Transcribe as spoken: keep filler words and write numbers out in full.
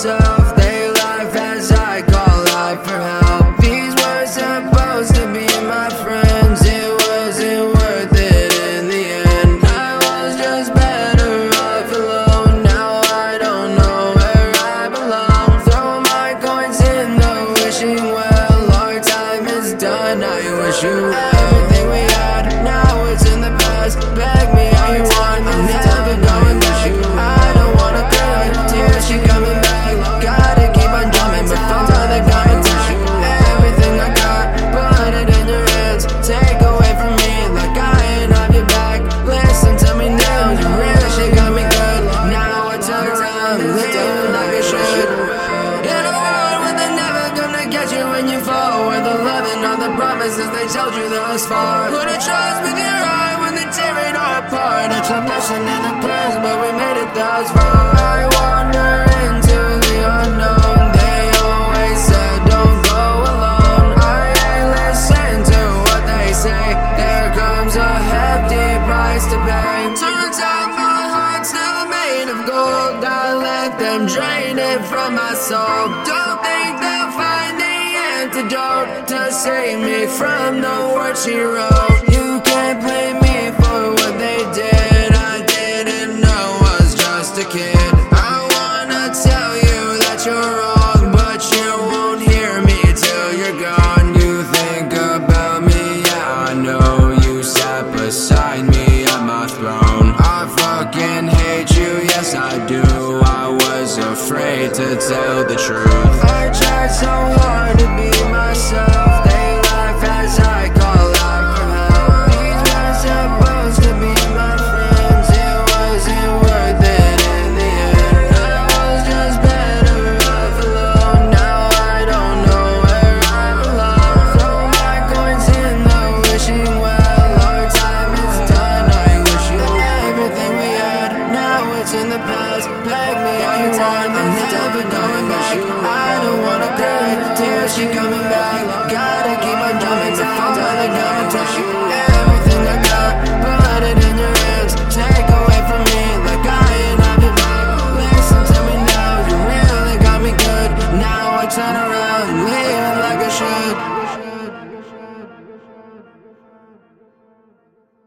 myself. They laugh as I call out for help. These were supposed to be my friends. It wasn't worth it in the end. I was just better off alone. Now I don't know where I belong. Throw my coins in the wishing well. Our time is done, I wish you well. Everything we had, now it's in the past. Beg me all you want, I'm never going back. I don't wanna cry, tears keep coming back. Gotta keep on drumming before they come and take everything I got, put it in your hands. Take away from me like I ain't have your back. Listen to me now, you really shit got me good. Now I turn around, living like I should. In a world where they're never gonna get you when you fall, where the love and all the promises they told you thus far. Put a trust with your eye when they tear it all apart. It's a lesson in the past, but we made it thus far. I wander into the unknown. They always said don't go alone. I ain't listen to what they say. There comes a hefty price to pay. Turns out my heart's still made of gold. I let them drain it from my soul. Don't think they'll find the antidote to save me from the words she wrote. You can't blame me for what they did. I didn't know I was just a kid. I wanna tell you that you're wrong, but you won't hear me till you're gone. You think about me, yeah, I know. You sat beside me on my throne. I fucking hate you, yes I do. I was afraid to tell the truth. I tried so hard to be myself. They laugh as I call out for help. These were supposed to be my friends. It wasn't worth it in the end. I was just better off alone. Now I don't know where I belong. Throw my coins in the wishing well. Our time is done, I wish you everything we had. Now it's in the past. Beg me all you want, I'm never going back. I don't wanna cry, tears keep coming back. God